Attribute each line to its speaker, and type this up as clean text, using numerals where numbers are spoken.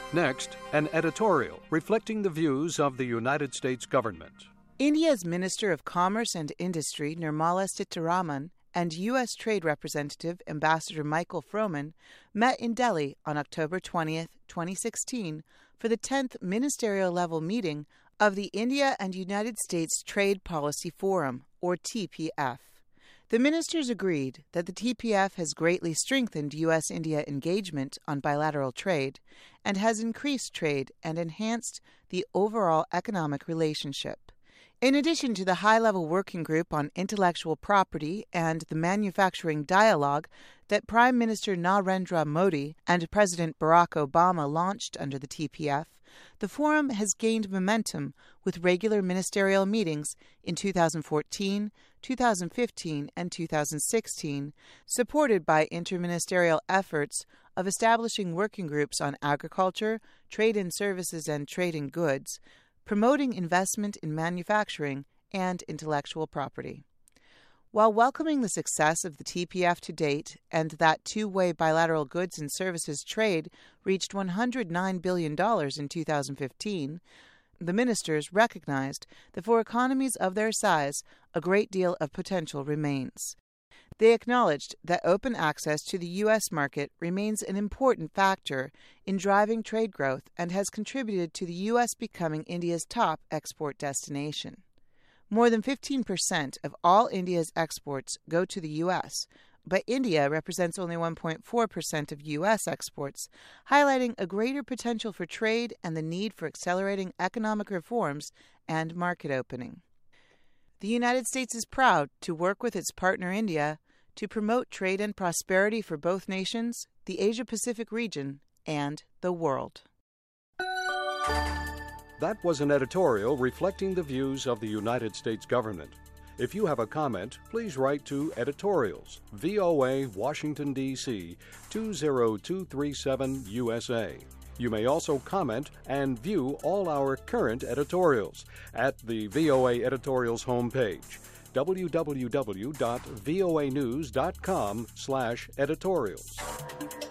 Speaker 1: Next, an editorial reflecting the views of the United States government.
Speaker 2: India's Minister of Commerce and Industry, Nirmala Sitharaman, and U.S. Trade Representative Ambassador Michael Froman met in Delhi on October 20, 2016, for the 10th ministerial-level meeting of the India and United States Trade Policy Forum, or TPF. The ministers agreed that the TPF has greatly strengthened U.S.-India engagement on bilateral trade and has increased trade and enhanced the overall economic relationship. In addition to the high-level working group on intellectual property and the manufacturing dialogue that Prime Minister Narendra Modi and President Barack Obama launched under the TPF, the forum has gained momentum with regular ministerial meetings in 2014, 2015, and 2016, supported by interministerial efforts of establishing working groups on agriculture, trade in services and trade in goods, promoting investment in manufacturing and intellectual property. While welcoming the success of the TPF to date and that two-way bilateral goods and services trade reached $109 billion in 2015, the ministers recognized that for economies of their size, a great deal of potential remains. They acknowledged that open access to the U.S. market remains an important factor in driving trade growth and has contributed to the U.S. becoming India's top export destination. More than 15% of all India's exports go to the U.S., but India represents only 1.4% of U.S. exports, highlighting a greater potential for trade and the need for accelerating economic reforms and market opening. The United States is proud to work with its partner India to promote trade and prosperity for both nations, the Asia-Pacific region, and the world.
Speaker 1: That was an editorial reflecting the views of the United States government. If you have a comment, please write to Editorials, VOA, Washington, D.C., 20237 USA. You may also comment and view all our current editorials at the VOA Editorials homepage, www.voanews.com/editorials.